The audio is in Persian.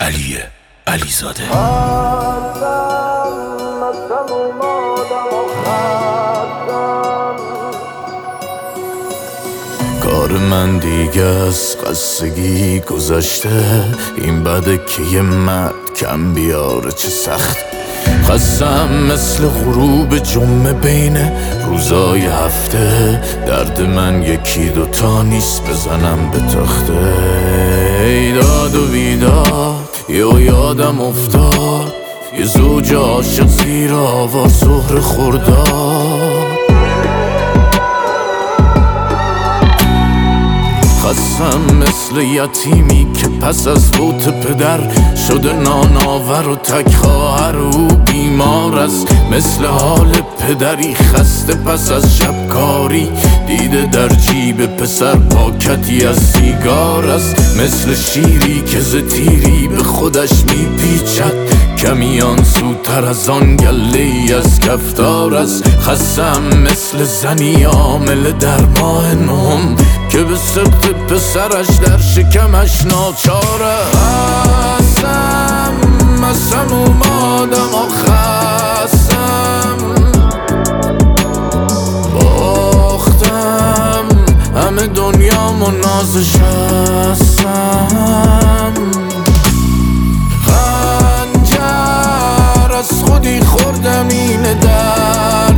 علیزاده. کار من دیگه از قصگی گذشته، این بده که یه مرد کم بیاره چه سخت. خستم مثل غروب جمعه بین روزای هفته، درد من یکی دوتا نیست بزنم به تخته. ایداد و بیداد یادم افتاد، یه زوج عاشق زیر آوار ظهر خرداد. خستم مثل یتیمی که پس از فوت پدر شده نانآور و تک خواهر او بیمار است. مثل حال پدری خسته پس از شبکاری، دیده در جیب پسر پاکتی از سیگار است. مثل شیری که ز تیری به خودش میپیچد، کمیان سوتر از آن گله‌ای از کفتار است. خستم مثل زنی عامل در ماه نهم که به سبت پسرش در شکمش ناچاره. خستم اومادم و خستم، باختم همه دنیام و نازش هستم. خنجر از خودی خوردم این در